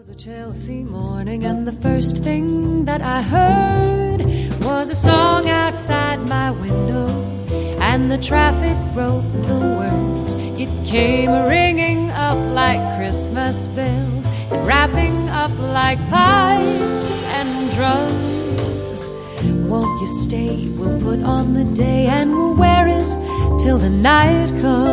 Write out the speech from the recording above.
A Chelsea morning, and the first thing that I heard was a song outside my window, and the traffic wrote the words. It came ringing up like Christmas bells, and wrapping up like pipes and drums. Won't you stay? We'll put on the day, and we'll wear it till the night comes.